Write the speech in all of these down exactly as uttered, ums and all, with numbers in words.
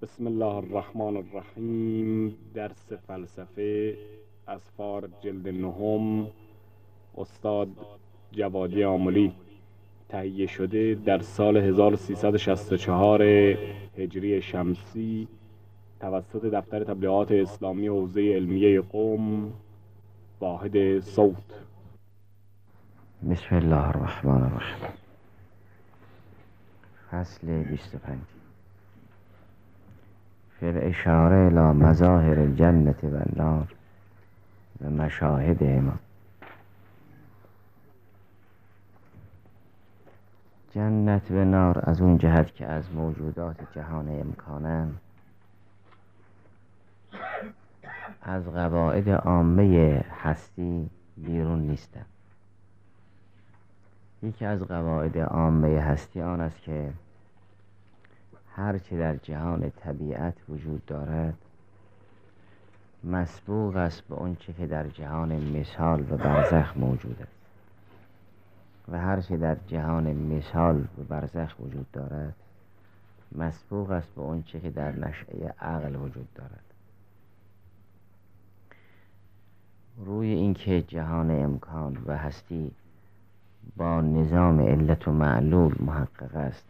بسم الله الرحمن الرحیم. درس فلسفه اسفار جلد نهم، استاد جوادی آملی، تهیه شده در سال هزار و سیصد و شصت و چهار هجری شمسی توسط دفتر تبلیغات اسلامی حوزه علمیه قم، واحد صوت. بسم الله الرحمن الرحیم. فصل بیست و پنج. فی الاشاره الی مظاهر الجنة و النار و مشاهدهما. جنت و نار از اون جهت که از موجودات جهان امکانند، از قواعد عامه هستی بیرون نیستند. یکی از قواعد عامه هستی آن است که هر چه در جهان طبیعت وجود دارد مسبوق است به اون چه که در جهان مثال و برزخ موجود است، و هر چه در جهان مثال و برزخ وجود دارد مسبوق است به اون چه که در نشأه عقل وجود دارد. روی اینکه جهان امکان و هستی با نظام علت و معلول محقق است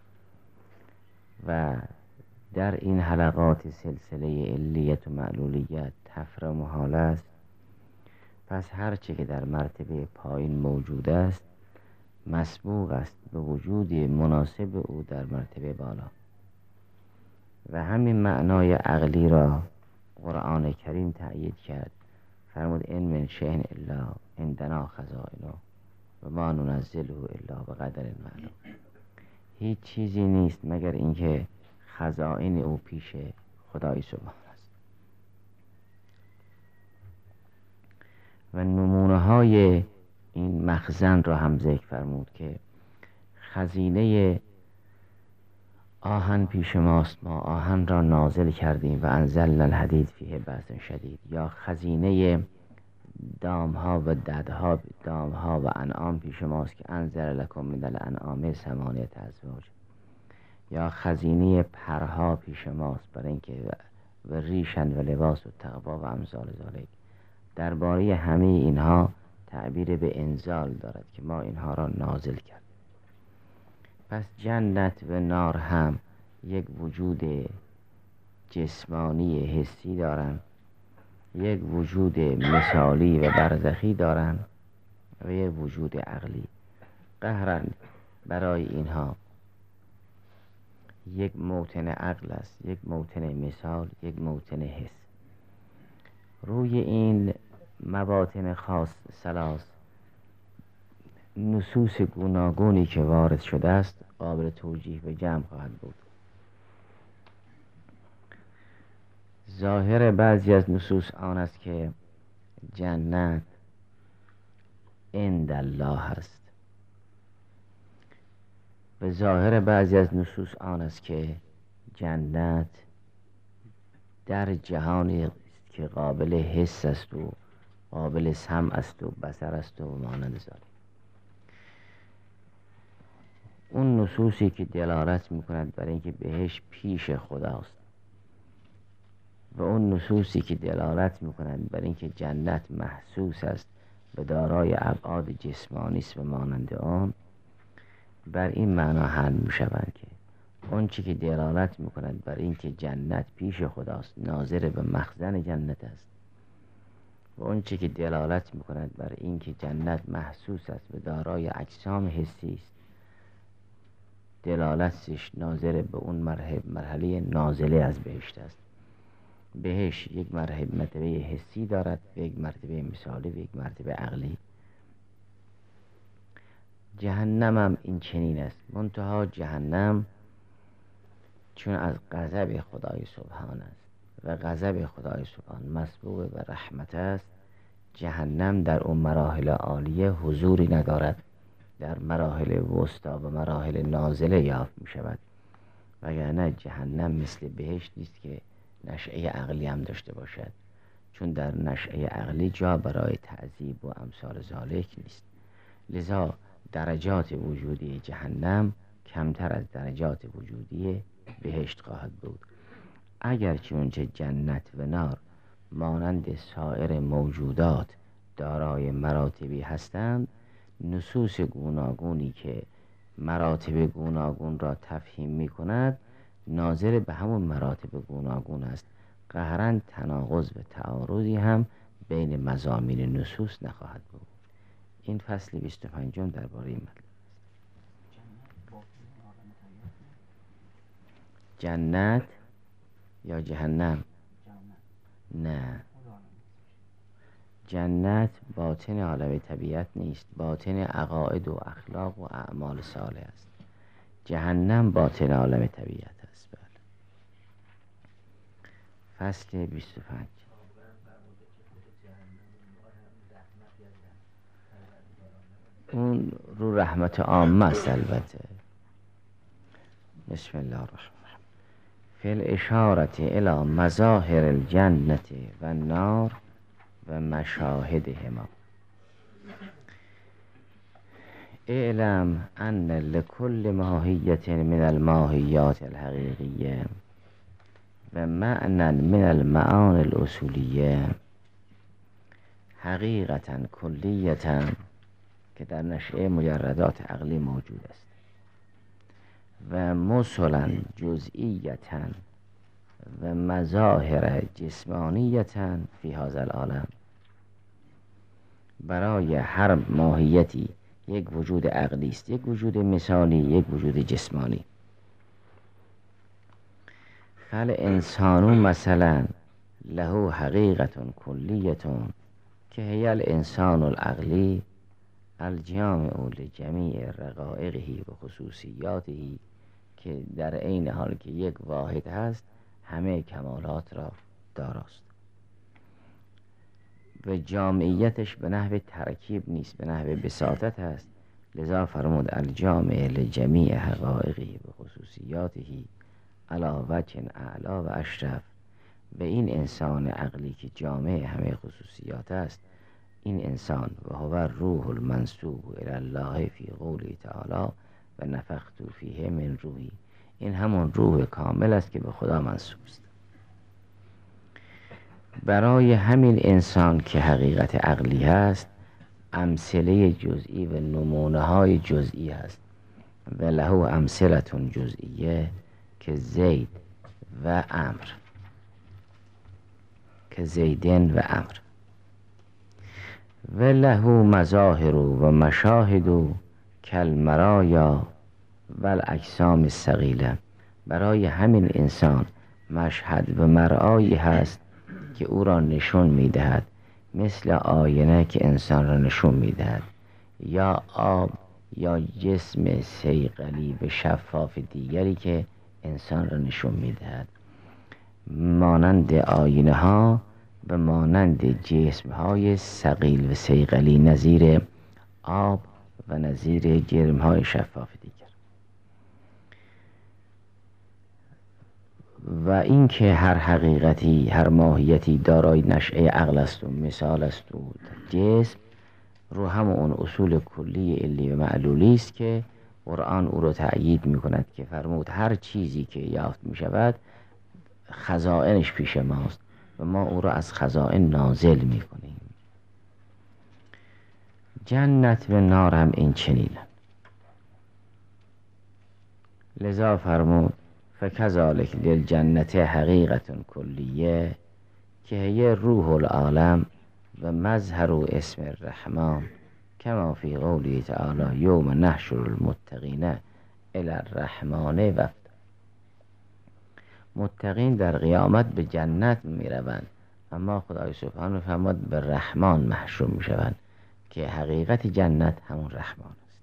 و در این حلقات سلسله علیت و معلولیت تفره محال است، پس هر چه که در مرتبه پایین موجود است مسبوق است به وجود مناسب او در مرتبه بالا. و همین معنای عقلی را قرآن کریم تأیید کرد. فرمود ان من شیء الا عندنا خزائنه و ما ننزله الا بقدر معلوم. هیچ چیزی نیست مگر اینکه خزائن او پیش خدای سبحان است. و نمونه های این مخزن را هم ذکر فرمود که خزینه آهن پیش ماست، ما آهن را نازل کردیم و انزلنا الحدید فیه بأس شدید. یا خزینه دامها و ددها دامها و انعام پیش ماست که انزل لکم من الانعام ثمانیة ازواج. یا خزینه پرها پیش ماست برای اینکه و ریشن و لباس و تقوا و امثال ذالک. درباره همه اینها تعبیر به انزال دارد که ما اینها را نازل کرد. پس جنت و نار هم یک وجود جسمانی حسی دارند، یک وجود مثالی و برزخی دارند و یک وجود عقلی. قهرن برای اینها یک موطن عقل است، یک موطن مثال، یک موطن حس. روی این مواطن خاص ثلاث نصوص گوناگونی که وارد شده است قابل توجیه و جمع خواهد بود. ظاهر بعضی از نصوص آن است که جنت عند الله است، و ظاهر بعضی از نصوص آن است که جنت در جهانی است که قابل حس است و قابل سمع است و بصر است و مانند ذلک. اون نصوصی که دلالت میکند برای اینکه بهش پیش خداست و اون نصوصی که دلالت میکنند برای اینکه جنت محسوس است و دارای ابعاد جسمانی است و مانند آن، بر این معنا حل میشوند که اون چی که دلالت میکند برای اینکه جنت پیش خداست ناظر به مخزن جنت است، و اون چی که دلالت میکند برای اینکه جنت محسوس است و دارای اجسام حسی است دلالتش ناظر به اون مرحله مرحله نازله از بهشت است. بهشت یک مرحله مرتبه حسی دارد و یک مرتبه مثالی و یک مرتبه عقلی. جهنم هم این چنین است، منتها جهنم چون از غضب خدای سبحان است و غضب خدای سبحان مسبوق به رحمت است، جهنم در اون مراحل عالیه حضوری ندارد، در مراحل وسطا و مراحل نازله یافت می شود. وگرنه جهنم مثل بهشت نیست که نشأه عقلی هم داشته باشد، چون در نشأه عقلی جا برای تعذیب و امثال ذالک نیست. لذا درجات وجودی جهنم کمتر از درجات وجودی بهشت خواهد بود. اگرچه اونچه جنت و نار مانند سایر موجودات دارای مراتبی هستند، نصوص گوناگونی که مراتب گوناگون را تفهیم می کند ناظر به همون مراتب گوناگون است. قهراً تناقض و تعارضی هم بین مضامین نصوص نخواهد بود. این فصل بیست و پنجم درباره این مطلب است. جنت یا جهنم؟ نه، جنت باطن عالم طبیعت نیست، باطن عقاید و اخلاق و اعمال صالح است. جهنم باطن عالم طبیعت است. بله. فصل بیست و پنج. اون رو رحمت عامه است البته. بسم الله الرحمن الرحیم. فی الاشارة الی مظاهر الجنة و النار و مشاهدهما. اعلم ان لكل ماهیت من الماهیات الحقیقیه و معنی من المعانی الاصولیه حقیقتا کلیتا که در نشأه مجردات عقلی موجود است و مثلا جزئیتا و مظاهر جسمانیتا فی هذا العالم. برای هر ماهیتی یک وجود عقلی است، یک وجود مثالی، یک وجود جسمانی. فالانسان مثلا له حقیقت کلیت که هی الانسان العقلی الجامع لجمیع رقائقه و خصوصیاته، که در عین حال که یک واحد هست همه کمالات را داراست و جامعیتش به نحو ترکیب نیست، به نحو بساطت هست. لذا فرمود الجامع لجمیع حقائقه و خصوصیاته علی وجه اعلا و اشرف. به این انسان عقلی که جامع همه خصوصیات است، این انسان و هو روح المنسوب الی الله فی قوله تعالی و نفخت فیه من روحی، این همون روح کامل است که به خدا منسوب است. برای همین انسان که حقیقت عقلی هست امثله جزئی و نمونه های جزئی هست و له امثلتون جزئیه که زید و امر، که زیدن و امر و له مظاهر و مشاهد کالمرایا و الاجسام الثقیله. برای همین انسان مشهد و مرآیی هست که او را نشون میدهد، مثل آینه که انسان را نشون میدهد، یا آب یا جسم صیقلی و شفاف دیگری که انسان را نشون میدهد، مانند آینه ها و مانند جسم های ثقیل و صیقلی، نظیر آب و نظیر جرم های شفاف دیگر. و اینکه هر حقیقتی، هر ماهیتی دارای نشأه عقل است و مثال است و جسم، رو هم اون اصول کلی علی و معلولی است که قرآن او رو تأیید می کند که فرمود هر چیزی که یافت می شود خزائنش پیش ماست و ما او را از خزائن نازل می کنیم. جنت و نار هم این چنینند. لذا فرمود فکذالک للجنت حقیقت کلیه که هی روح العالم و مظهر اسم الرحمن کما فی قوله تعالی یوم نحشر المتقین الی الرحمن وفدا. متقین در قیامت به جنت می روند، اما خدای سبحانه فرمود به رحمان محشور می شوند که حقیقت جنت همون رحمان است.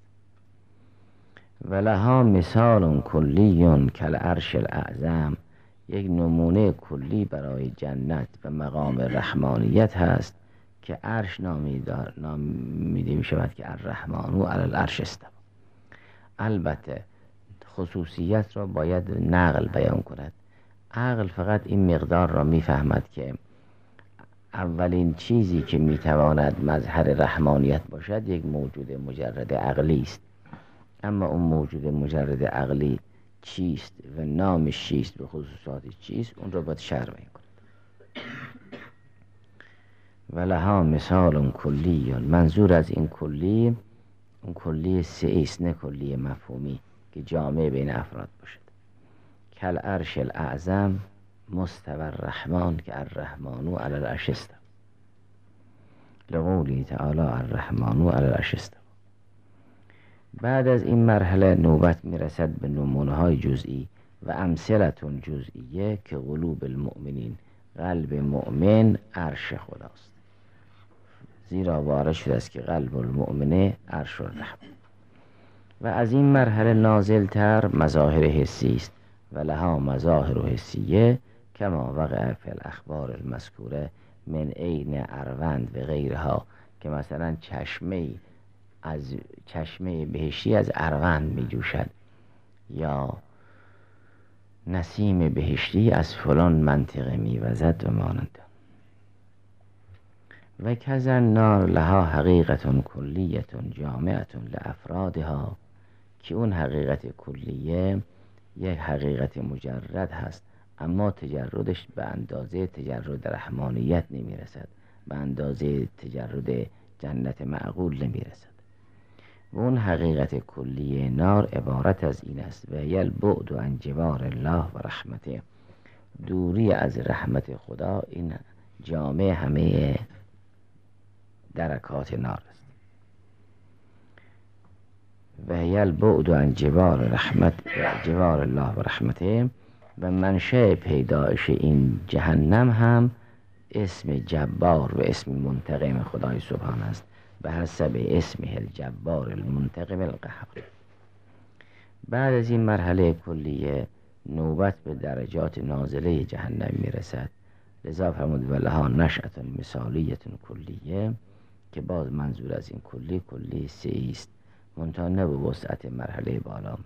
ولها مثال کلی کالعرش الاعظم، یک نمونه کلی برای جنت و مقام رحمانیت هست که عرش نامیده می شود که الرحمن علی العرش استوى. البته خصوصیت را باید نقل بیان کند. عقل فقط این مقدار را می فهمد که اولین چیزی که می تواند مظهر رحمانیت باشد یک موجود مجرد عقلی است، اما اون موجود مجرد عقلی چیست و نامش چیست به خصوصاتش چیست، اون رو باید شرح بیان کنید. و لها مثال کلی، منظور از این کلی اون کلی سه است، نه کلی مفهومی که جامع بین افراد باشد. کل عرش الاعظم مستوى الرحمن که الرحمن علی العرش استوى، لقوله تعالی الرحمن علی العرش استوى. بعد از این مرحله نوبت میرسد به نمونه های جزئی و امثلتون جزئیه که قلوب المؤمنین، قلب مؤمن عرش خداست، زیرا وارد شده است که قلب المؤمنه عرش الرحمن. و از این مرحله نازلتر مظاهر حسی است و لها مظاهر حسیه کما وقع فی الاخبار المذکوره من عین اروند و غیرها، که مثلا چشمه از چشمه بهشتی از اروند می جوشد، یا نسیم بهشتی از فلان منطقه می وزد و مانند. و کذا نار لها حقیقت کلیت جامعت لافرادها، که اون حقیقت کلیه یک حقیقت مجرد هست، اما تجردش به اندازه تجرد رحمانیت نمی رسد، به اندازه تجرد جنت معقول نمی رسد. و اون حقیقت کلی نار عبارت از این است و یل بعد عن جوار الله و رحمته، دوری از رحمت خدا، این جامع همه درکات نار است. و یل بعد عن جوار رحمت جوار الله و رحمته، و منشأ پیدایش این جهنم هم اسم جبار و اسم منتقم خدای سبحان است، به حسب اسمه الجبار المنتقم القهار. بعد از این مرحله کلیه نوبت به درجات نازله جهنم میرسد، لذا فرمود ولها نشأة مثالیه کلیه، که باز منظور از این کلی کلی سه است، منتها نه به وسعت مرحله بالا.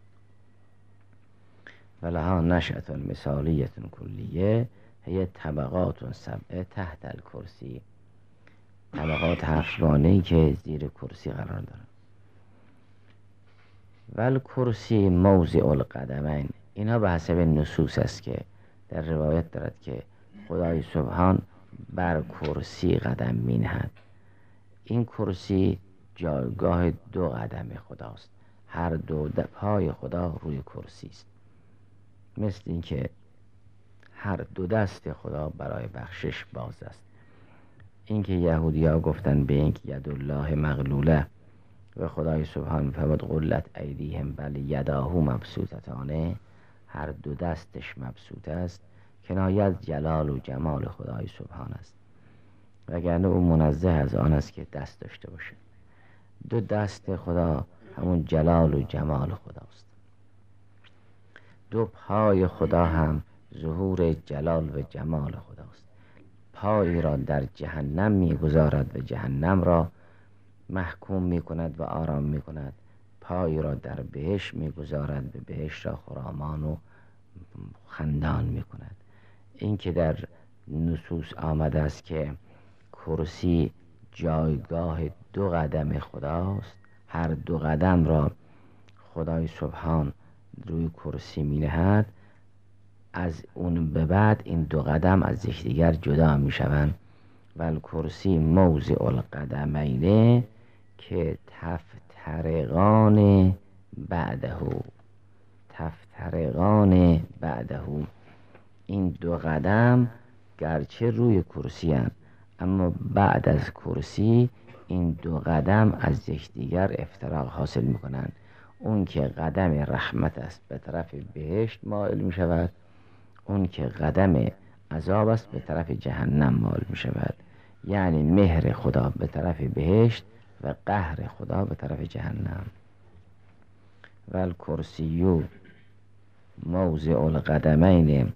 ولها نشأة مثالیه کلیه هی طبقات سبعه تحت الکرسی، طبقات هفتگانه‌ای که زیر کرسی قرار دارن. ول کرسی موضع القدمین، اینها به حسب نصوص است که در روایت دارد که خدای سبحان بر کرسی قدم می نهد. این کرسی جایگاه دو قدم خداست، هر دو پای خدا روی کرسی است، مثل اینکه هر دو دست خدا برای بخشش باز است. اینکه یهودی ها گفتن به اینکه ید الله مغلوله و خدای سبحان فرمود قلت ایدیهم بل یداهو مبسوطتانه، هر دو دستش مبسوط است، کنایت جلال و جمال خدای سبحان است، وگرنه او منزه از آن است که دست داشته باشه. دو دست خدا همون جلال و جمال خداست. دو پای خدا هم ظهور جلال و جمال خداست. پایی را در جهنم میگذارد و جهنم را محکوم میکند و آرام میکند، پایی را در بهشت میگذارد و بهشت را خرامان و خندان میکند. این که در نصوص آمده است که کرسی جایگاه دو قدم خداست، هر دو قدم را خدای سبحان روی کرسی می نهد، از اون به بعد این دو قدم از یکدیگر جدا می شوند. و الکرسی موضع القدمین که تفترقان بعده تفترقان بعده، این دو قدم گرچه روی کرسی هستند، اما بعد از کرسی این دو قدم از یکدیگر افتراق حاصل می کنند. اون که قدم رحمت است به طرف بهشت مائل می شود، اون که قدم عذاب است به طرف جهنم مائل می شود. یعنی مهر خدا به طرف بهشت و قهر خدا به طرف جهنم. و الکرسیو موضع القدمین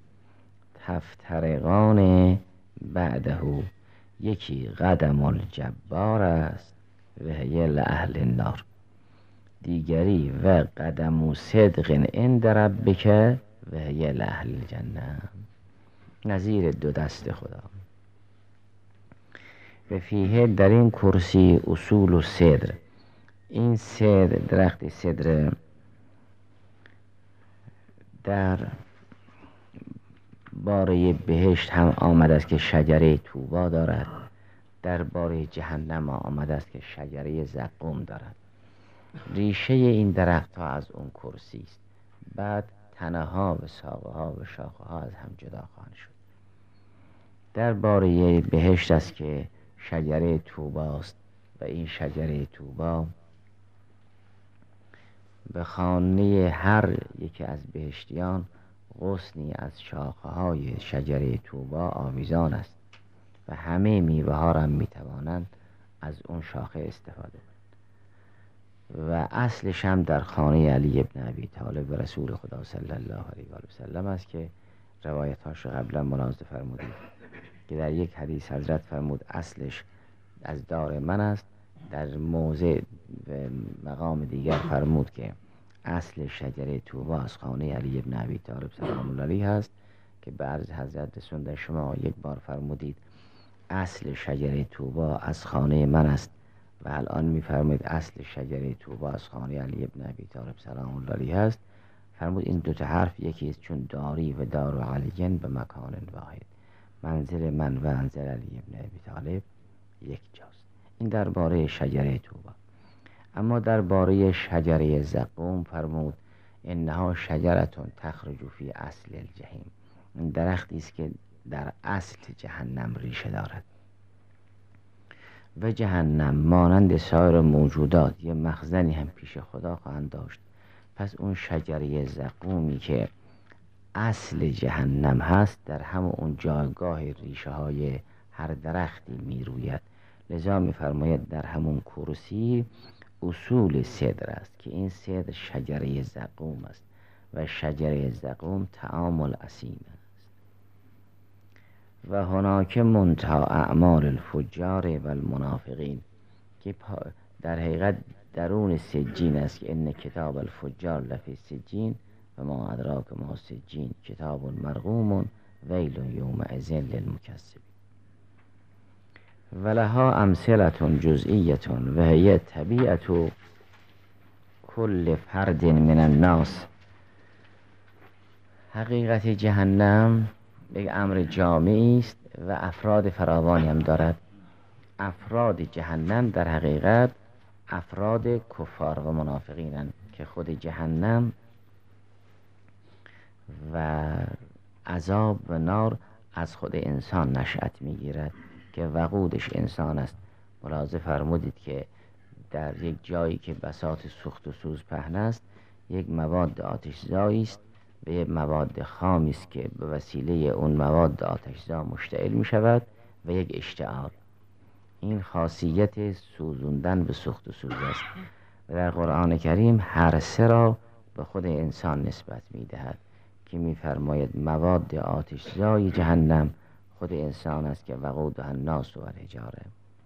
تفترقان بعده، یکی قدم الجبار است و هی لأهل النار، دیگری و قدم صدق عند ربک و هی لأهل الجنه، نظیر دو دست خدا. و فیه در این کرسی اصول و صدر، این صدر درخت صدر در باره بهشت هم آمده است که شجره طوبا دارد، در باره جهنم آمده است که شجره زقوم دارد. ریشه این درخت ها از اون کرسی است، بعد تنه ها و ساقه ها و شاخه ها از هم جدا خواهند شد. در باره بهشت است که شجره طوبا است و این شجره طوبا به خانه هر یکی از بهشتیان غصنی از شاخه های شجره طوبا آویزان است و همه میوه ها را می توانند از اون شاخه استفاده کنند. و اصلش هم در خانه علی ابن ابی طالب و رسول خدا صلی الله علیه و سلم است که روایت هاش قبلا ملاحظه فرمودید که در یک حدیث حضرت فرمود اصلش از دار من است، در موضع و مقام دیگر فرمود که اصل شجره طوبا از خانه علی ابن ابی طالب سلام الله علیه است که بعد حضرت رسوندن شما یک بار فرمودید اصل شجره طوبا از خانه من است و الان میفرمایید اصل شجره طوبا از خانه علی ابن ابی طالب سلام الله علیه است. فرمود این دو تا حرف یکی است، چون داری و دار و علیین به مکان واحد، منزل من و منزل علی ابن ابی طالب یک جاست. این درباره شجره طوبا. اما درباره شجره زقوم فرمود انها شجرتون تخرج فی اصل الجحیم، این درختی است که در اصل جهنم ریشه دارد و جهنم مانند سایر موجودات یه مخزنی هم پیش خدا خواهند داشت. پس اون شجره زقومی که اصل جهنم هست در همون اون جایگاه ریشه های هر درختی می روید. لذا می فرماید در همون کرسی اصول صدر است که این صدر شجره زقوم است و شجره زقوم طعام الاسیم است. و هناک منتهی اعمال الفجار و المنافقین که در حقیقت درون سجین است که ان کتاب الفجار لفی سجین و ما ادراک ما سجین کتاب مرقوم ویل یومئذ للمکذبین. ولها امثلة جزئیة و هی طبیعة کل فرد من الناس. حقیقت جهنم یک امر جامعی است و افراد فراوانی هم دارد. افراد جهنم در حقیقت افراد کفار و منافقینند که خود جهنم و عذاب و نار از خود انسان نشأت میگیرد که وقودش انسان است. ملاحظه فرمودید که در یک جایی که بساط سوخت و سوز پهن است یک مواد آتشزایی است و یک مواد خامی است که به وسیله اون مواد آتشزا مشتعل می شود و یک اشتعال. این خاصیت سوزوندن به سوخت و سوز است و در قرآن کریم هر سه را به خود انسان نسبت می دهد که می فرماید مواد آتشزای جهنم خود انسان است که وقودها الناس و الحجاره.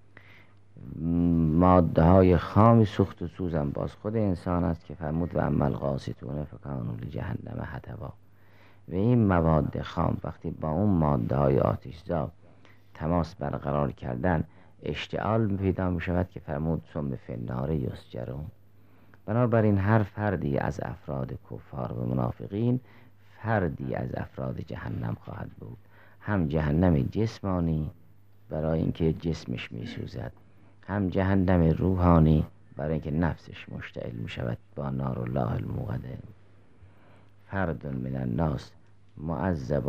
ماده های خام سوخت و سوزم باز خود انسان است که فرمود و اما القاسطون فکانوا لجهنم حطبا. و این مواد خام وقتی با اون ماده های آتشزا تماس برقرار کردن اشتعال پیدا می شود که فرمود ثم فی النار یسجرون. بنابراین هر فردی از افراد کفار و منافقین فردی از افراد جهنم خواهد بود، هم جهنم جسمانی برای اینکه جسمش می سوزد، هم جهنم روحانی برای اینکه نفسش مشتعل می شود با نار الله الموقده. فرد من الناس معذب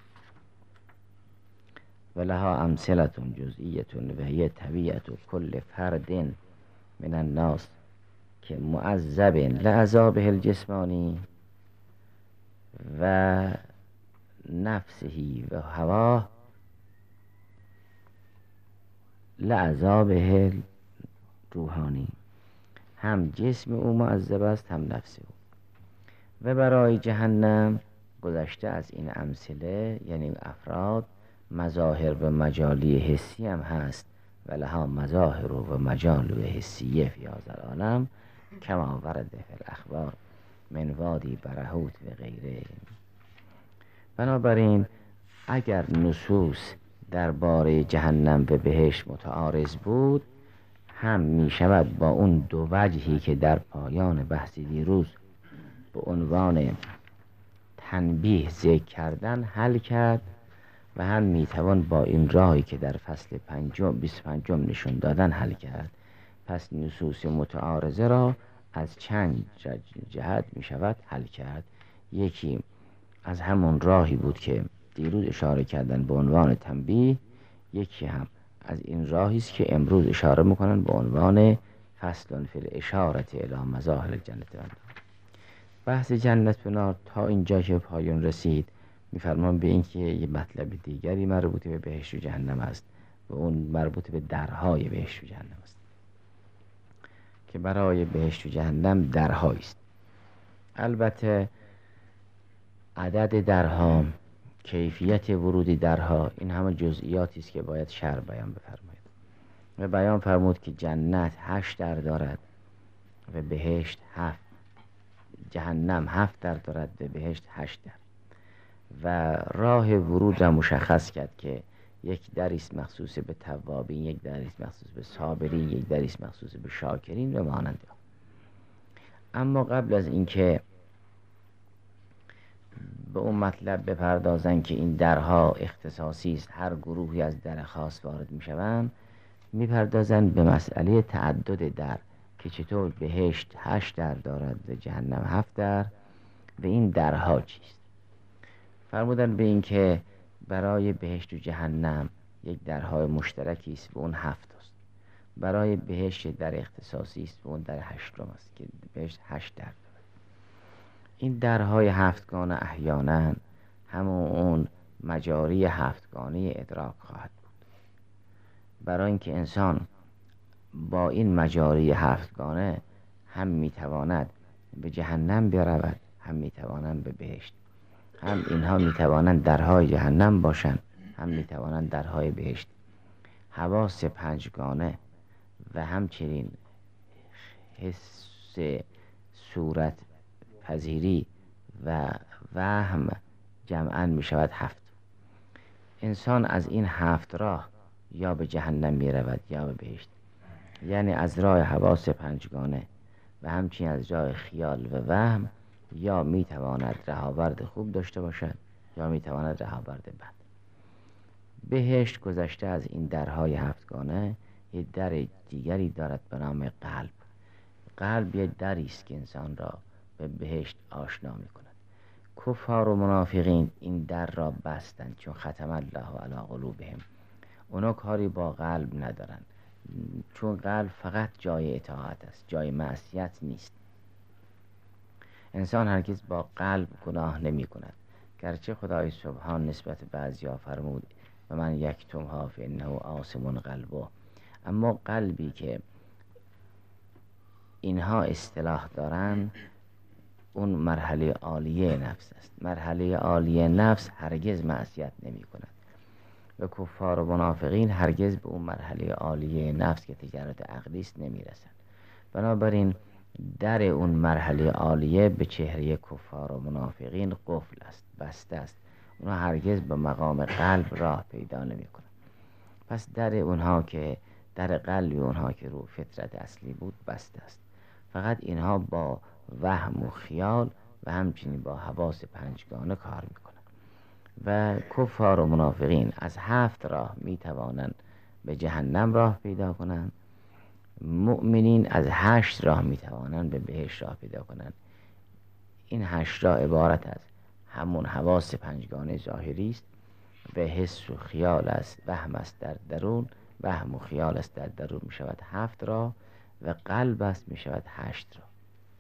و لها امثلة جزئیة و هی طبیعة کل فرد من الناس که معذب لعذابه الجسمانی و نفسهی و هواه لعذابه روحانی. هم جسم او معذب است هم نفس او. و برای جهنم گذشته از این امثله یعنی افراد مظاهر و مجالی حسی هم هست و لها مظاهر و مجال حسیه فی هذا العالم کما ورد فی الاخبار من وادی برهوت و غیره. بنابراین اگر نصوص درباره جهنم و بهشت متعارض بود هم می شود با اون دو وجهی که در پایان بحث دیروز به عنوان تنبیه ذکر کردن حل کرد و هم میتوان با این راهی که در فصل پنجم بیست و پنجم نشون دادن حل کرد. پس نصوص متعارضه را از چند جهت میشود حل کرد. یکی از همون راهی بود که دیروز اشاره کردن به عنوان تنبیه، یکی هم از این راهی است که امروز اشاره میکنن به عنوان فصل فی الاشاره الی مظاهر الجنت و النار. بحث جنت و نار تا اینجا که پایان رسید، میفرمان به این که یه مطلب دیگری مربوط به بهشت و جهنم است و اون مربوط به درهای بهشت و جهنم است که برای بهشت و جهنم درهایی است. البته عدد درها، کیفیت ورود درها، این همه جزئیاتی است که باید شرح بیان بفرماید. و بیان فرمود که جنت هشت در دارد و بهشت هفت، جهنم هفت در دارد و بهشت هشت در، و راه ورود را مشخص کرد که یک دری است مخصوص به توابین، یک دری است مخصوص به صابرین، یک دری است مخصوص به شاکرین و مانند. اما قبل از اینکه به اون مطلب بپردازن که این درها اختصاصی است، هر گروهی از در خاص وارد میشوند، میپردازن به مسئله تعدد در که چطور بهشت هشت در دارد و جهنم هفت در و این درها چیست. فرمودن به این که برای بهشت و جهنم یک درهای مشترکی است و اون هفت است. برای بهشت در اختصاصی است و اون در هشتم است که بهشت هشت در دارد. این درهای هفتگانه احیانا همون اون مجاری هفتگانه ادراک خواهد بود. برای اینکه انسان با این مجاری هفتگانه هم میتواند به جهنم برود، هم میتواند به بهشت، هم اینها میتوانند درهای جهنم باشند، هم میتوانند درهای بهشت. حواس پنجگانه و همچنین حس صورت پذیری و وهم جمعاً می شود هفت. انسان از این هفت راه یا به جهنم می رود یا به بهشت، یعنی از راه حواس پنجگانه و همچنین از راه خیال و وهم یا می تواند رهاورد خوب داشته باشد یا می تواند رهاورد بد. بهشت گذشته از این درهای هفتگانه یک در دیگری دارد به نام قلب. قلب یک دری است که انسان را به بهشت آشنا می کند. کفار و منافقین این در را بستند چون ختم الله علی قلوبهم. اونا کاری با قلب ندارند چون قلب فقط جای اطاعت است، جای معصیت نیست. انسان هرگز با قلب گناه نمی کند، گرچه خدای سبحان نسبت بعضیا فرمود و من یکتمها فانه عاصم قلبه، اما قلبی که اینها اصطلاح دارند اون مرحله عالیه نفس است. مرحله عالیه نفس هرگز معصیت نمی کند و کفار و منافقین هرگز به اون مرحله عالیه نفس که تجارت عقلی است نمی رسند. بنابراین در اون مرحله عالیه به چهره کفار و منافقین قفل است، بسته است. اونها هرگز به مقام قلب راه پیدا نمی کنند. پس در اونها که در قلب اونها که رو فطرت اصلی بود بسته است. فقط اینها با وهم و خیال و همچنین با حواس پنجگانه کار میکنند و کفار و منافقین از هفت راه میتوانند به جهنم راه پیدا کنند. مؤمنین از هشت راه میتوانند به بهشت راه پیدا کنند. این هشت راه عبارت از همون حواس پنجگانه ظاهری است و حس و خیال است، وهم است در درون، وهم و خیال است در درون می شود هفت راه و قلب است می شود هشت راه.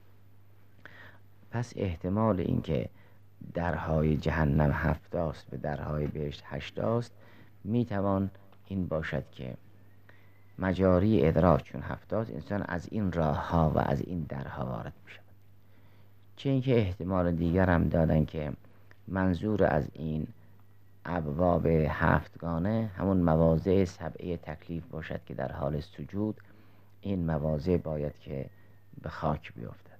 پس احتمال اینکه درهای جهنم هفت است و درهای بهشت هشت است می توان این باشد که مجاری ادراک چون هفت است، انسان از این راه ها و از این درها وارد می شود. چه اینکه احتمال دیگر هم دادن که منظور از این ابواب هفتگانه همون مواضع سبعه تکلیف باشد که در حال سجود این مواضع باید که به خاک بیفتد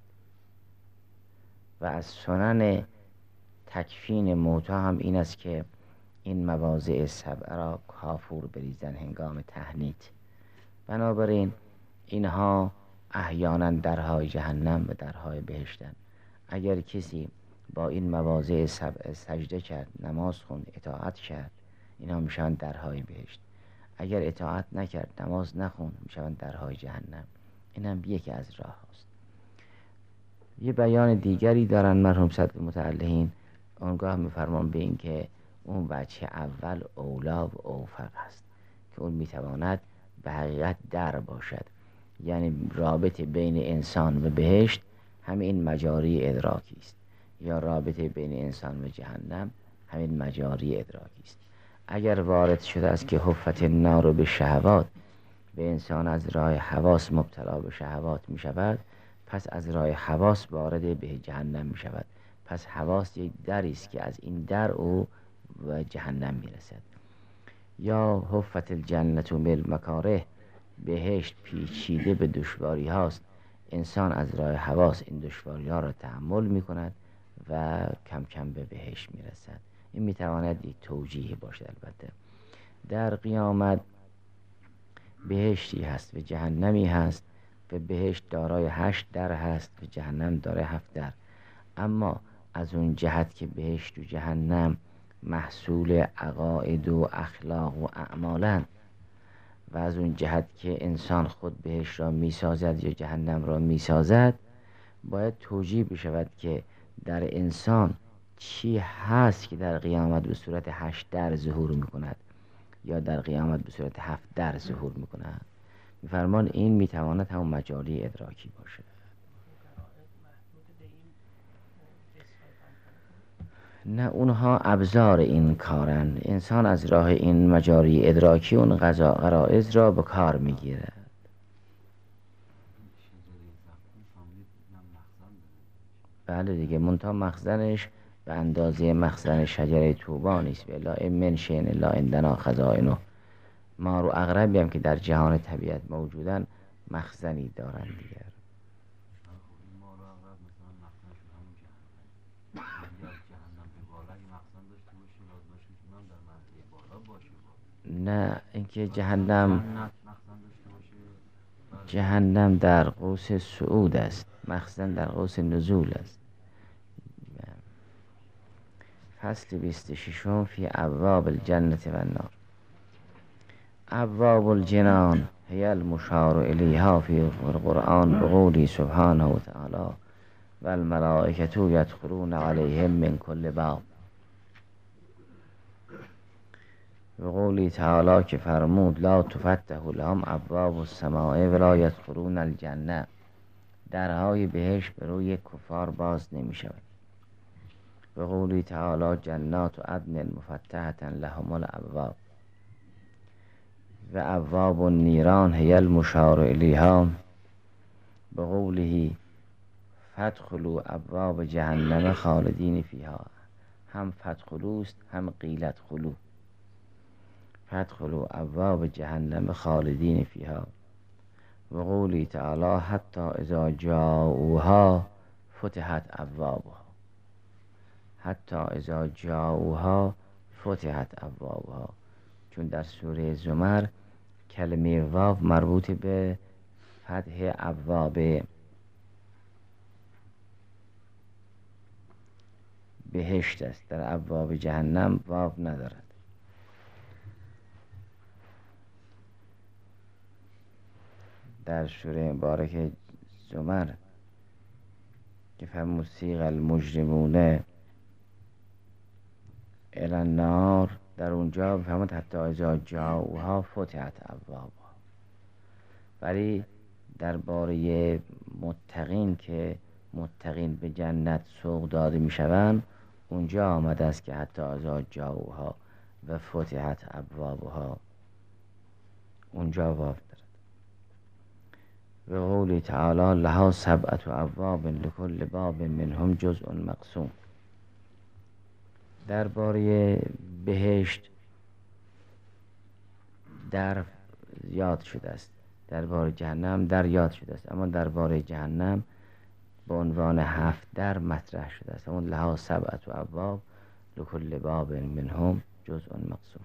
و از سنن تکفین موتی هم این است که این مواضع سبعه را کافور بریزن هنگام تهنیت. بنابراین اینها احیانا درهای جهنم و درهای بهشتن. اگر کسی با این مواضع سبع سجده کرد، نماز خوند، اطاعت کرد، اینا میشوند درهای بهشت. اگر اطاعت نکرد، نماز نخوند، میشوند درهای جهنم. این هم یکی از راه هاست. یه بیان دیگری دارن مرحوم صدر متعلهین، آنگاه میفرمان به این که اون بچه اول اولا و اوفق است که اون میتواند به حقیقت در باشد، یعنی رابطه بین انسان و بهشت همین مجاری ادراکی است، یا رابطه بین انسان و جهنم همین مجاری ادراکی است. اگر وارد شده است که حفت النار به شهوات، به انسان از راه حواس مبتلا به شهوات می شود، پس از راه حواس وارد به جهنم می شود. پس حواس یک دری است که از این در او و جهنم می رسد. یا حفت الجنت بالمکاره، بهشت پیچیده به دشواری هاست، انسان از راه حواس این دشواری ها را تحمل می کند و کم کم به بهشت می رسد. این می تواند یک توجیه باشد. البته در قیامت بهشتی هست و جهنمی هست و بهشت دارای هشت در هست و جهنم دارای هفت در. اما از اون جهت که بهشت و جهنم محصول عقاید و اخلاق و اعمالند و از اون جهت که انسان خود بهشت را می سازد یا جهنم را می سازد، باید توجیه بشود که در انسان چی هست که در قیامت به صورت هشت در ظهور می کند یا در قیامت به صورت هفت در ظهور می کند. میفرمان این میتواند همون مجاری ادراکی باشه. نه، اونها ابزار این کارن. انسان از راه این مجاری ادراکی اون غذا غرائز را به کار میگیرد. بله دیگه، منتها مخزنش به اندازه مخزن شجره طوبا نیست. بلا من شین الا عندنا خزائنه. مار و عقربی هم که در جهان طبیعت موجودن مخزنی دارن دیگر. نه، اینکه جهنم جهنم در قوس صعود است، مخزن در قوس نزول است. فصل بیست و ششم فی ابواب الجنت و النار. ابواب الجنان هی المشار الیها فی القرآن بقولی سبحانه و تعالی و الملائکة یدخلون علیهم من کل باب. و قولی تعالی که فرمود لا تفتح لهم ابواب السماء ولا یدخلون الجنه، درهای بهشت به روی کفار باز نمی شود. و قولی تعالی جنات عدن مفتحة لهم الابواب. و ابواب النیران هی المشار الیها به قوله فادخلوا ابواب جهنم خالدین فیها. هم فادخلوست هم قیل ادخلوا. فادخلوا ابواب جهنم خالدین فیها. و قولی تعالی حتی اذا جاءوها فتحت ابوابها. حتی اذا جاءوها فتحت ابوابها. چون در سوره زمر کلمه واو مربوط به فتح ابواب بهشت است، در ابواب جهنم واو ندارد. در سوره مبارک زمر که فرمود سیغ المجرمون الی النار، در اونجا فرمود حتی اذا جاءوها فتحت ابوابها. ولی درباره متقین که متقین به جنت سوق داده می شوند، اونجا آمده است که حتی اذا جاءوها و فتحت ابوابها، اونجا واو دارد. و قولی تعالی لها سبعة ابواب لكل باب منهم جزء مقسوم. درباره بهشت در یاد شده است، درباره جهنم در یاد شده است، اما درباره جهنم به عنوان هفت در مطرح شده است. اون لها سبعة ابواب لكل باب منهم جزء مقسوم.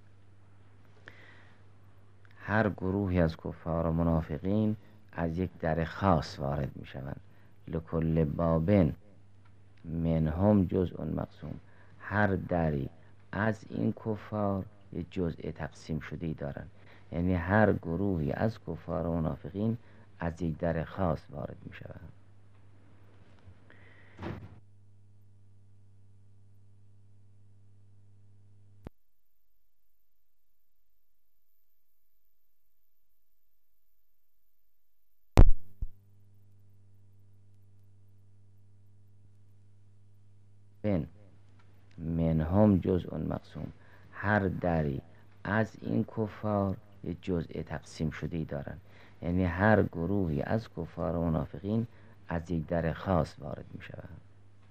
هر گروهی از کفار و منافقین از یک در خاص وارد می شوند. لکل بابن منهم جزء مقسوم، هر دری از این کفار یه جزء تقسیم شده‌ای دارن، یعنی هر گروهی از کفار و منافقین از یک در خاص وارد می شوند. بن منهم جزء مقسوم، هر دری از این کفار یه جزء تقسیم شده‌ای دارن، یعنی هر گروهی از کفار و منافقین از یک در خاص وارد می شوند.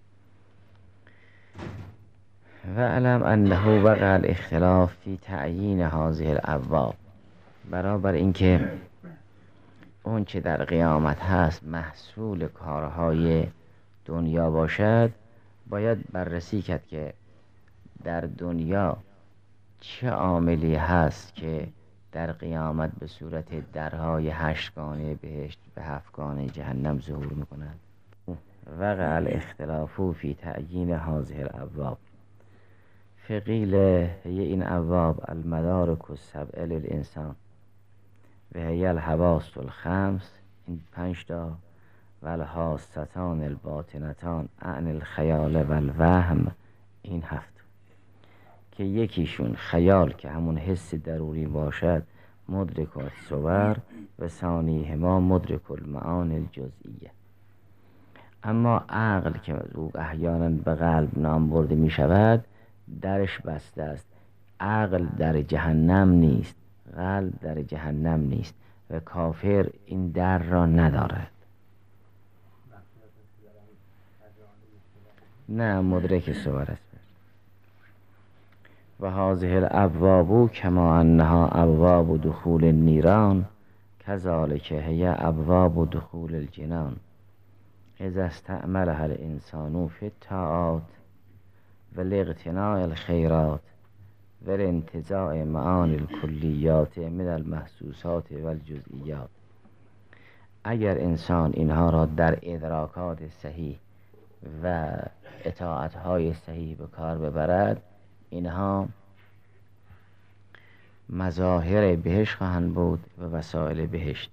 و علم انه وقع الاختلاف فی تعیین هذه الابواب، برابر اینکه اون چه در قیامت هست محصول کارهای دنیا باشد، باید بررسی کرد که در دنیا چه عاملی هست که در قیامت به صورت درهای هشتگانه بهشت و هفتگانه جهنم ظهور میکند. وقع الاختلاف فی تعیین هذه الابواب، فقیل هی این ابواب المدارک السبع للانسان و هی الحواس الخمس، این پنج تا، و الحاستان الباطنتان عن الخیال و الوهم، این هفت، که یکیشون خیال که همون حس ضروری باشد مدرک الصور و ثانیهما مدرک المعانی الجزئیه. اما عقل که او احیانا به قلب نام برده می شود درش بسته است. عقل در جهنم نیست، قلب در جهنم نیست و کافر این در را ندارد. نه، مدرک صور است. و هذه الابواب کما انها ابواب دخول النیران کذالک هی ابواب دخول الجنان اذا استعملها الانسان فی الطاعات و لاغتناء الخیرات و لانتزاع معانی الکلیات من المحسوسات و الجزئیات. اگر انسان اینها را در ادراکات صحیح و اطاعتهای صحیح به کار ببرد، اینها مظاهر بهشت خواهند بود و وسایل بهشت.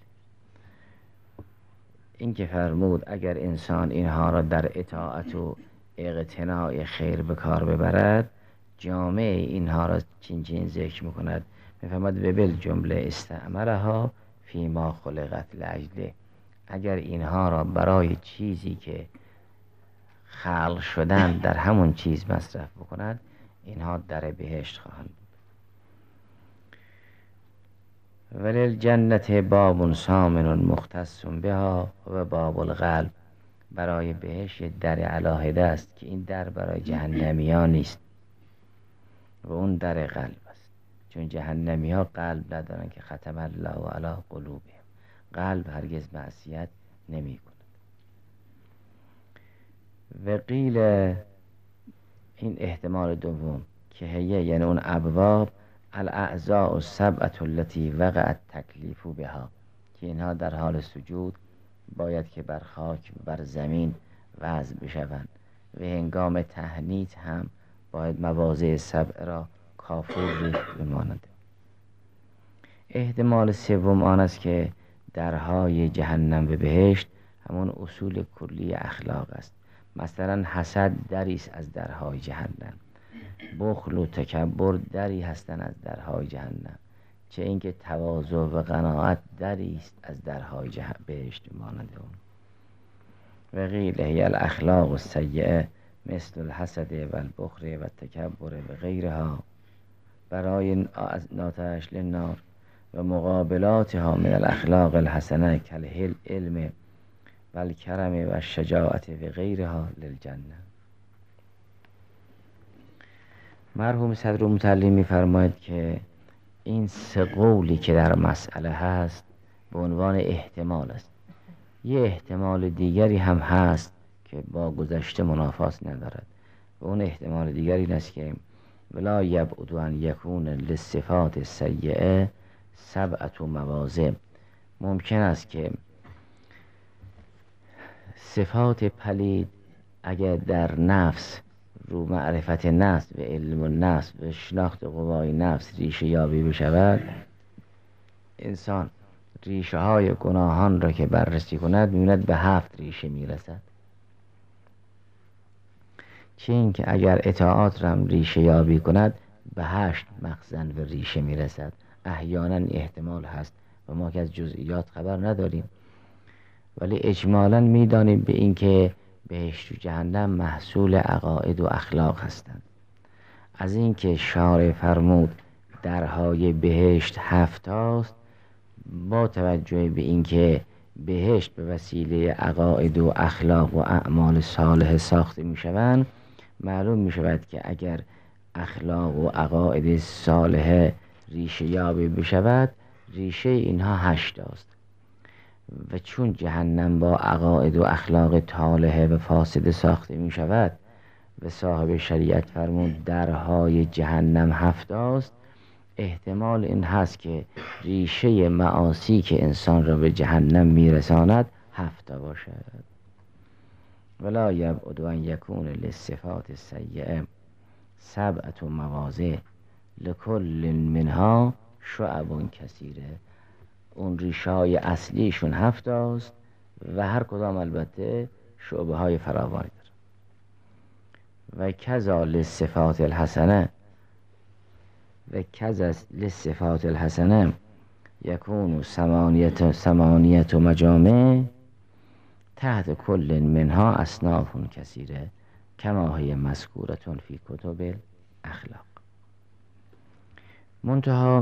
این که فرمود اگر انسان اینها را در اطاعت و اقتناع خیر به کار ببرد، جامع اینها را چین چین ذکر میکند. میفهمد و بالجمله استعملها فی ما خلقت لاجله، اگر اینها را برای چیزی که خلق شدن در همون چیز مصرف بکند، اینها در بهشت خواهند بود. وللجنة باب سامن مختص بها و باب القلب، برای بهشت در علاهده است که این در برای جهنمیان نیست و اون در قلب است، چون جهنمی ها قلب ندارن که ختم الله علی قلوبهم، قلب هرگز معصیت نمی کند. و قیل این احتمال دوم که هیه یعنی اون ابواب الاعضاء السبعة التي وقع التکلیف بها، که اینها در حال سجود باید که بر خاک بر زمین وضع بشوند و هنگام تهنیت هم باید مواضع سبع را کافور ریخت بماند. احتمال سوم آن است که درهای جهنم و بهشت همون اصول کلی اخلاق است. مثلا حسد دری است از درهای جهنم، بخل و تکبر دری هستند از درهای جهنم، چه اینکه تواضع و قناعت دری است از درهای بهشت مانند اون. و قیل هی الاخلاق السیئه مثل الحسد و البخل و التکبر و غیرها برای ناتش للنار و مقابلاتها من الاخلاق الحسنه کالعلم و الکرم و الشجاعت و غیرها للجنه. مرحوم صدر متعلی می‌فرماید که این سه قولی که در مسئله هست به عنوان احتمال است. یه احتمال دیگری هم هست که با گذشته منافات ندارد و اون احتمال دیگری این است که ولا یبعد ان یکون للصفات السیئه سبعة مواضع، ممکن است که صفات پلید اگر در نفس رو معرفت نفس و علم و نفس و شناخت قوای نفس ریشه یابی بشود، انسان ریشه های گناهان را که بررسی کند می‌بیند به هفت ریشه میرسد. چه این که اگر اطاعات را هم ریشه یابی کند به هشت مخزن و ریشه میرسد. احیانا احتمال هست و ما که از جزئیات خبر نداریم، ولی اجمالا میدانیم به این که بهشت و جهنم محصول عقاید و اخلاق هستند. از این که شارع فرمود درهای بهشت هفت است، با توجه به این که بهشت به وسیله عقاید و اخلاق و اعمال صالح ساخته می شوند، معلوم می شود که اگر اخلاق و عقاید صالح ریشه یابی بشود، ریشه اینها هشت است. و چون جهنم با عقاید و اخلاق طالحه و فاسد ساخته می شود و صاحب شریعت فرمود درهای جهنم هفت است، احتمال این هست که ریشه معاصی که انسان را به جهنم میرساند هفت باشد. ولا یبعد ان یکون للصفات السیئه سبعة مواضع لکل منها شعب کثیره. اون ریشه های اصلیشون هفت است و هر کدام البته شعبه های فراوانی داره. و کذا للصفات الحسنه و کذا للصفات الحسنه یکون ثمانیت ثمانیت مجامع تحت کل منها اصناف کثیره کما هی مذکورة فی کتب الاخلاق. منتها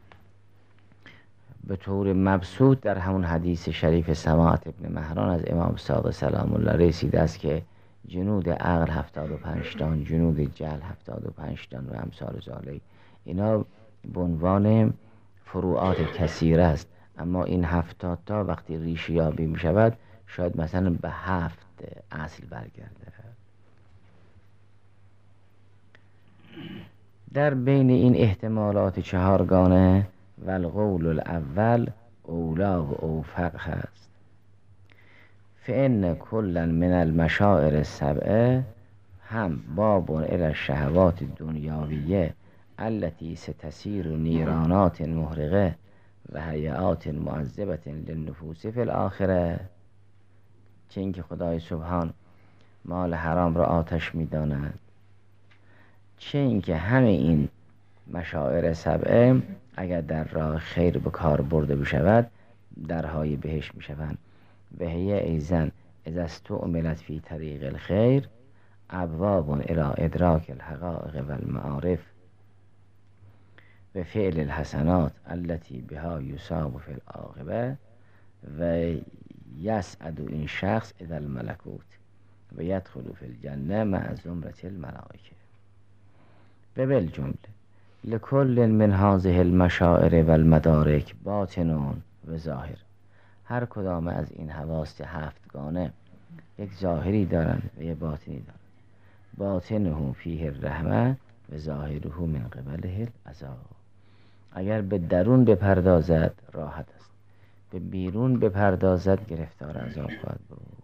به طور مبسوط در همون حدیث شریف سماعت ابن مهران از امام صادق سلام الله رسیده است که جنود عقل هفتاد و پنج تان، جنود جهل هفتاد و پنج تان و امثال ذالک، اینا به عنوان فروعات کثیره است. اما این هفتاد تا وقتی ریشه یابی می شود شاید مثلا به هفت اصل برگرده. در بین این احتمالات چهارگانه و القول الاول اولا و اوفق هست. فان کلا من المشاعر السبعه هم باب الى الشهوات الدنیاویه التي ستسیر نیرانات محرقه و هیئات معذبه للنفوس فی الاخره. چه اینکه خدای سبحان مال حرام را آتش می‌داند، چه اینکه همه این مشاعر سبعه اگر در راه خیر به کار برده بشود درهای بهشت میشوند. و هی ایزن اذا استعملت فی طریق الخیر ابواب الی ادراک الحقائق و المعارف و فعل الحسنات التي بها یصاب فی العاقبه و یسعد این شخص الی الملکوت و یدخل فی الجنه مع زمرة الملائکه. و بالجمله لکل من هذه المشاعر و المدارک باطن و ظاهر. هر کدام از این حواس هفتگانه یک ظاهری دارند و یک باطنی دارند. باطنه فیه الرحمه و ظاهره من قبله العذاب. اگر به درون بپردازد راحت است، به بیرون بپردازد گرفتار عذاب خواهد بود.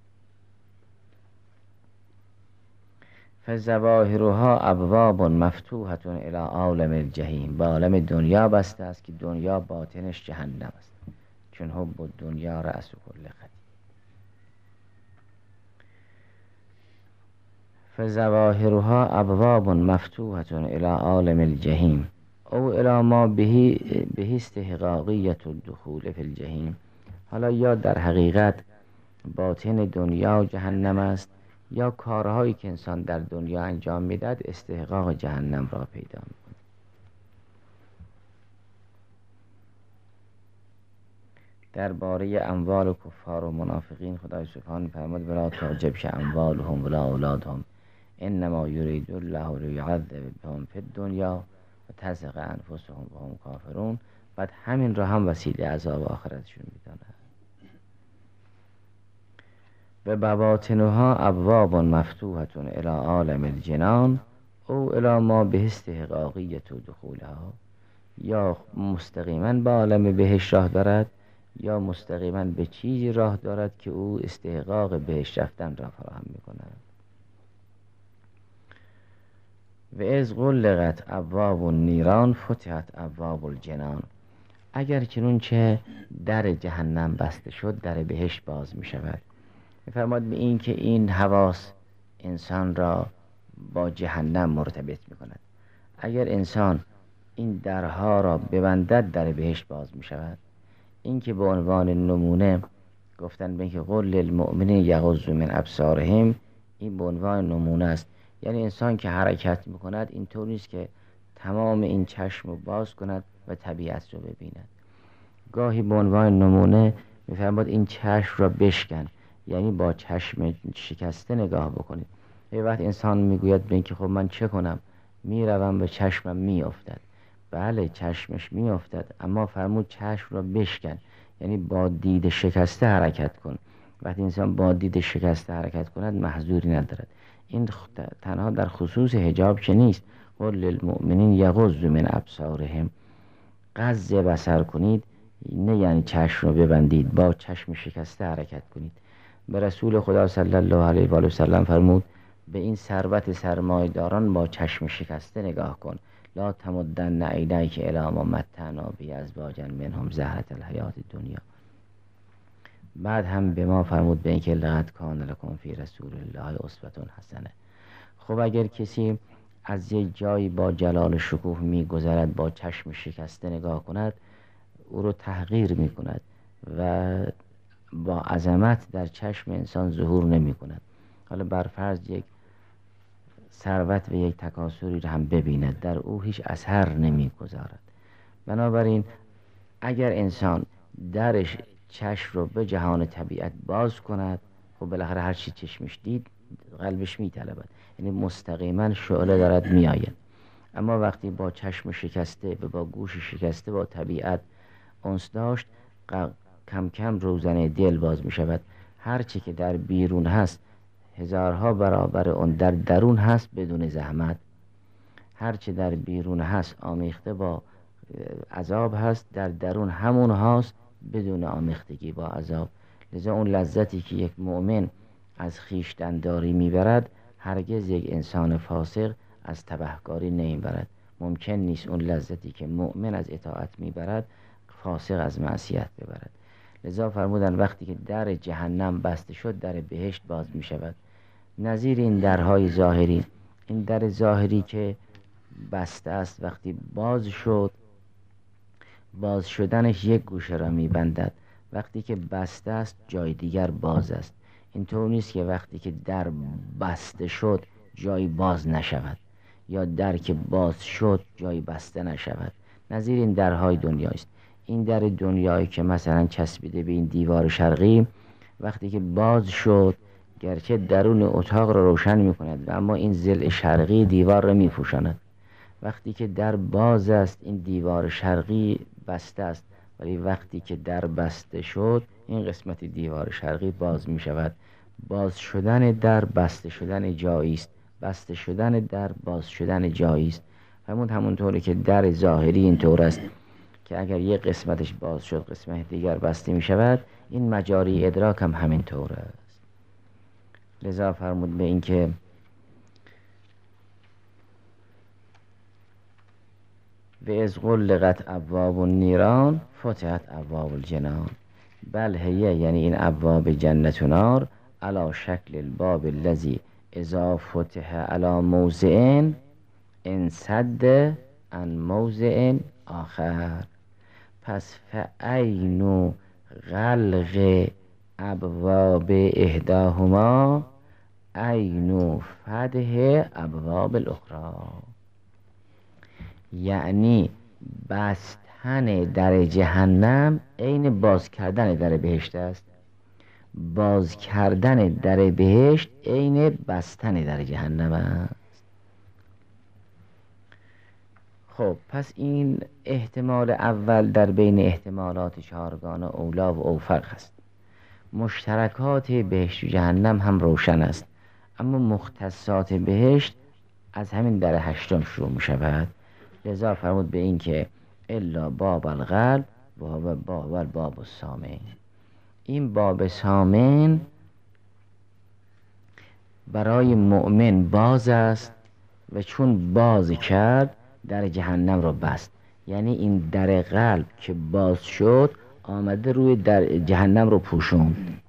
فظواهرها ابواب مفتوحه الی عالم الجحیم. به عالم دنیا بسته است که دنیا باطنش جهنم است، چون حب الدنیا رأس کل خطیئه. فظواهرها ابواب مفتوحه الی عالم الجحیم او الی ما به به استحقاقیت الدخول فی الجحیم. حالا یا در حقیقت باطن دنیا جهنم است، یا کارهایی که انسان در دنیا انجام میدهد استحقاق جهنم را پیدا می‌کند. درباره اموال کفار و منافقین خدای سبحانه فرمود ولا تعجبک اموالهم ولا اولادهم انما یرید الله لیعذبهم فی الدنیا و تزهق انفسهم و هم کافرون. بعد همین را هم وسیله عذاب آخرتشون میداند. و بواطنها ابواب مفتوحه الی عالم الجنان او الی ما به استحقاقیت دخولها. یا مستقیما به عالم بهشت راه دارد یا مستقیما به چیزی راه دارد که او استحقاق بهشت رفتن را فراهم میکند. و از غلقت ابواب النیران فتحت ابواب الجنان. اگر چنون چه در جهنم بسته شد در بهشت باز می شود. می‌فرماد به این که این حواس انسان را با جهنم مرتبط می کند. اگر انسان این درها را ببندد در بهشت باز می شود. این که به عنوان نمونه گفتن به اینکه قل للمؤمنین یغضوا من ابصارهم، این به عنوان نمونه است. یعنی انسان که حرکت می کند این طور نیست که تمام این چشم رو باز کند و طبیعت رو ببیند. گاهی به عنوان نمونه می‌فرماد این چشم را بشکن، یعنی با چشم شکسته نگاه بکنید. یه وقت انسان میگوید به اینکه خب من چه کنم، میروم به چشمم میافتد. بله چشمش میافتد، اما فرمود چشم را بشکن، یعنی با دید شکسته حرکت کن. وقتی انسان با دید شکسته حرکت کند محذوری ندارد. این تنها در خصوص حجاب که نیست. قل للمؤمنین یغضوا من ابصارهم، غض بصر کنید نه یعنی چشم رو ببندید، با چشم شکسته حرکت کنید. به رسول خدا صلی الله علیه و آله و سلم فرمود به این ثروت سرمایه‌داران با چشم شکسته نگاه کن. لا تمدن عینیک الی ما متعنا به ازواجا منهم زهرة الحیات الدنیا. بعد هم به ما فرمود به اینکه لقد کان لکم فی رسول الله اسوة حسنه. خب اگر کسی از یک جایی با جلال شکوه میگذرد با چشم شکسته نگاه کند، او رو تحقیر می کند و با عظمت در چشم انسان ظهور نمی کند. حالا برفرض یک ثروت و یک تکاثری را هم ببیند، در او هیچ اثر نمی گذارد. بنابراین اگر انسان درش چشم رو به جهان طبیعت باز کند، خب بالاخره هر چی چشمش دید قلبش می طلبد، یعنی مستقیما شعله دارد می آید. اما وقتی با چشم شکسته و با گوش شکسته با طبیعت انس داشت، کم کم روزنه دل باز می شود. هرچی که در بیرون هست هزارها برابر اون در درون هست بدون زحمت. هرچی در بیرون هست آمیخته با عذاب هست، در درون همون هست بدون آمیختگی با عذاب. لذا اون لذتی که یک مؤمن از خویشتن‌داری میبرد هرگز یک انسان فاسق از تبهکاری نمیبرد. ممکن نیست اون لذتی که مؤمن از اطاعت میبرد فاسق از معصیت ببرد. لذا فرمودن وقتی که در جهنم بسته شد در بهشت باز می شود. نظیر این درهای ظاهری، این در ظاهری که بسته است وقتی باز شد، باز شدنش یک گوشه را می بندد. وقتی که بسته است جای دیگر باز است. این طور نیست که وقتی که در بسته شد جایی باز نشود یا در که باز شد جایی بسته نشود. نظیر این درهای دنیاست. این در دنیایی که مثلا چسبیده به این دیوار شرقی وقتی که باز شد گرچه درون اتاق را روشن می کند و اما این ضلع شرقی دیوار را می پوشاند. وقتی که در باز است این دیوار شرقی بسته است، ولی وقتی که در بسته شد این قسمت دیوار شرقی باز می شود. باز شدن در بسته شدن جایی است، بسته شدن در باز شدن جایی است. همون همونطوری که در ظاهری اینطور است که اگر یک قسمتش باز شد قسمت دیگر بسته می شود، این مجاری ادراک هم همین طور است. لذا فرمود به این که و از غلقت ابواب النیران فتحت ابواب الجنان. بل هیه یعنی این ابواب جنت و نار علی شکل الباب الذی اذا فتح علی موضع انسد عن موضع آخر. پس فعین غلق ابواب احداهما عین فتح ابواب الاخرى. یعنی بستن در جهنم عین باز کردن در بهشت است، باز کردن در بهشت عین بستن در جهنم است. خب پس این احتمال اول در بین احتمالات چهارگانه اولا و اوفق است. مشترکات بهشت و جهنم هم روشن است، اما مختصات بهشت از همین در هشتم شروع می شود. لذا فرمود به این که الا باب القلب و هو باب الباب الثامن. این باب ثامن برای مؤمن باز است و چون باز کرد در جهنم رو بست. یعنی این در قلب که باز شد آمده روی در جهنم رو پوشوند.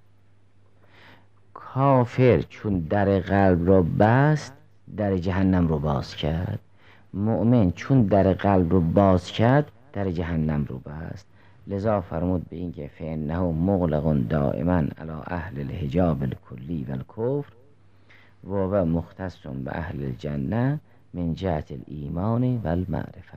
کافر چون در قلب رو بست در جهنم رو باز کرد. مؤمن چون در قلب رو باز کرد در جهنم رو بست. لذا فرمود به این که فإنه مغلق دائما علی اهل الحجاب الکلی و الکفر و و مختص به اهل الجنه من جهت الایمان و المعرفه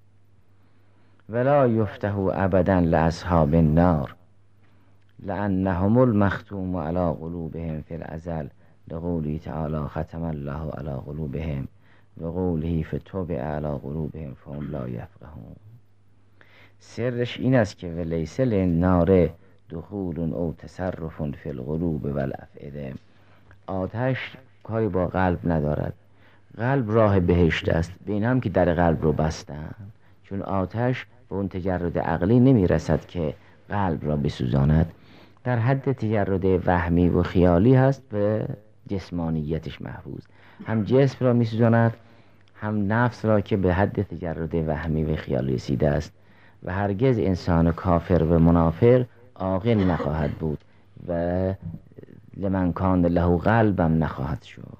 ولا یفتح ابدا لاصحاب النار لانهم المختوم علی قلوبهم فی الازل لقوله تعالی ختم الله علی قلوبهم و قوله فطبع علی قلوبهم فهم لا یفقهون. سرش این است که ولیس للنار دخول او تصرف فی القلوب و الافئده. آتش کاری با قلب ندارد. قلب راه بهشت است، به این هم که در قلب رو بستن. چون آتش به اون تجرد عقلی نمی رسد که قلب را بسوزاند، در حد تجرد وهمی و خیالی هست، به جسمانیتش محفوظ. هم جسم را می سوزاند هم نفس را که به حد تجرد وهمی و خیالی رسیده است. و هرگز انسان کافر و منافق عاقل نخواهد بود و لمن کان له قلبم نخواهد شد.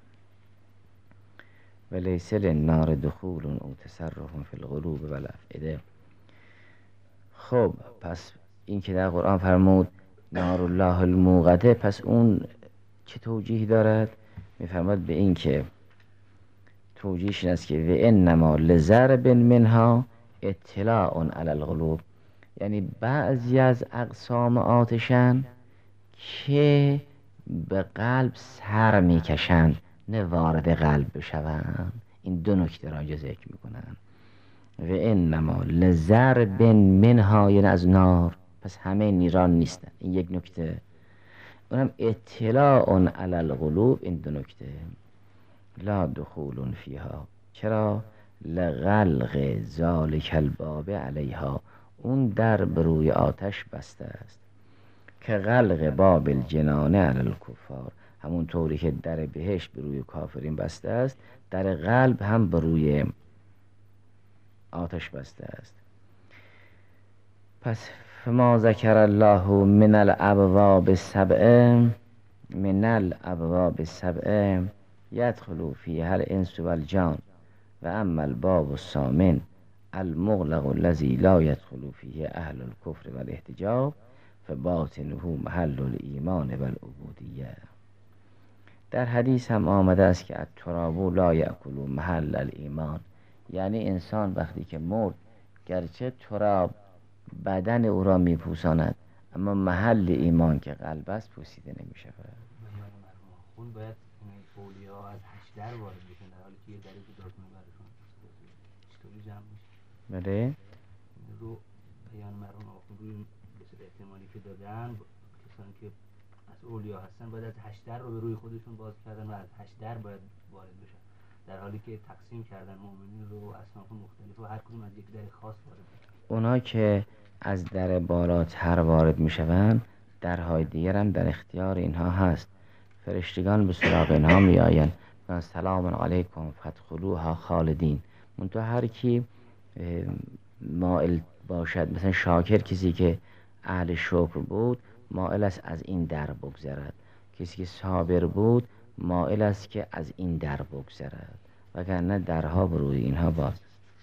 و لیس للنار دخول او تصرف فی القلوب و الافئده. خب پس این که در قرآن فرمود نار الله الموقده، پس اون چه توجیه دارد؟ میفرماد به این که توجیهش این است که و انما لضرب منها اطلاع علی القلوب، یعنی بعضی از اقسام آتشن که به قلب سر میکشند نه وارد قلب بشوند. این دو نکته را اینجا ذکر میکنن. و انما لضرب منها، یعنی از نار، پس همه نیران نیستن. این یک نکته. اونم اطلاع علی القلوب، این دو نکته. لا دخول فیها، چرا؟ لغلق ذالک الباب علیها، اون در بروی آتش بسته است. که غلق باب الجنان علی الکفار، همون طوری که در بهشت بروی کافرین بسته است، در قلب هم بروی آتش بسته است. پس فما ذکر الله من الابواب السبع من الابواب السبع یدخل فیها الانس والجان و اما الباب الثامن المغلق الذی لا یدخل فیه اهل الکفر والاحتجاب فباطنه محل الایمان والعبودیه. در حدیث هم آمده است که التراب لا یأکل محل الایمان، یعنی انسان وقتی که مرد گرچه تراب بدن او را میپوساند اما محل ایمان که قلب است پوسیده نمیشود. خون باید اولیا از هشت در وارد بشن، در حالی که یه دری که دارتون برشون چطوری جمع میشه؟ بله؟ رو بیان مرحوم آخون روی بسید احتمالی که دادن کسانی که از اولیا هستن باید از هشت در رو به روی خودشون باز کردن و از هشت در باید وارد بشن، در حالی که تقسیم کردن مؤمنین رو اصناف مختلف و هر کدوم از یک در خاص وارد بشن. اونا که از در بالاتر وارد میشوند درهای دیگر هم در اختیار اینها هست. فرشتگان به سراغ اینها می آیند سلام علیکم فادخلوها خالدین. منتها هر کی مائل باشد، مثلا شاکر کسی که اهل شکر بود مائل است از این در بگذرد، کسی که صابر بود مائل است که از این در بگذرد، وگرنه درها بروی اینها باز.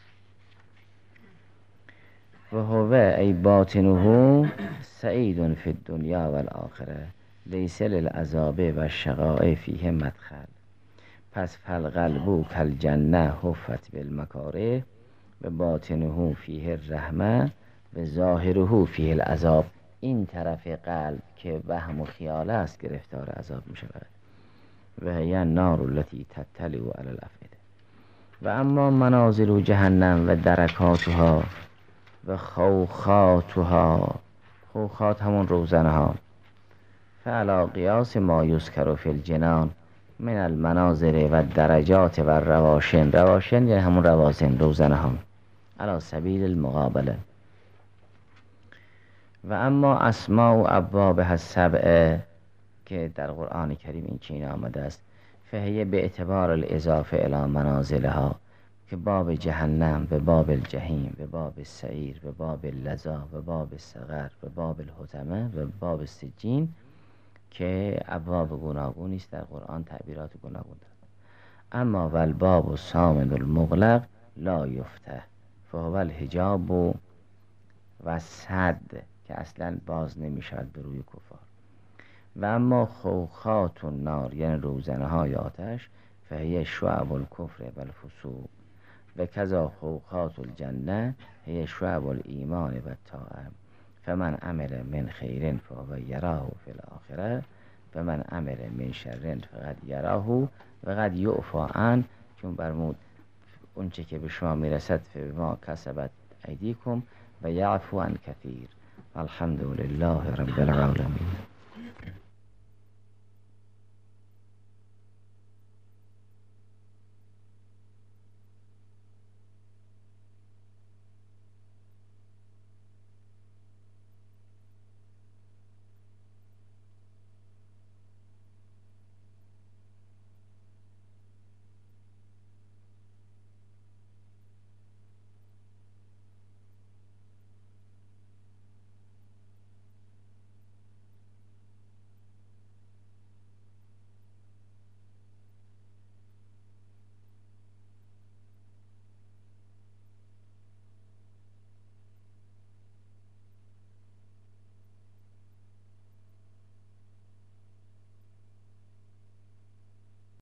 و هو ای باطنه سعید فی الدنیا و الاخره لیس للعذاب و الشقاء فیه مدخل. پس فالقلب کالجنه حفت بالمکاره و باطنه فیه الرحمه و ظاهره فیه العذاب. این طرف قلب که وهم و خیال است گرفتار عذاب می شود. و هی النار التي تطلع علی الافئده. و اما منازل جهنم و درکاتها و خوخاتها، خوخات همون روزنه ها، فعلا قیاس ما یذکر فی الجنان من المناظر و درجات و رواشن، رواشن یعنی همون روازن روزنه ها، علی سبیل المقابله. و اما اسماء و ابواب السبع که در قرآن کریم این چین آمده است، فهیه به اعتبار الاضافه الی منازلها، که باب جهنم به باب الجحیم، به باب سعیر، به باب لظا، به باب سقر، به باب الحطمه، به باب سجین، که ابواب گوناگونی است در قرآن، تعبیرات گوناگون دارد. اما والباب و صامد المغلق لا یفتح فهو الحجاب و صد، که اصلا باز نمی شود به روی کفار. و اما خوخات النار، یعنی روزنه های آتش، فهی شعب الکفر و الفسوق، و کذا خوخات الجنه هی شعب الایمان و الطاعه، فمن عمل من خیر فهو یراه فی الاخره و من عمل من شر فقد یراه و قد یعفی عنه، چون برمود اونچه که به شما میرسد فبما کسبت ایدیکم و یعفو عن کثیر. الحمد لله رب العالمین.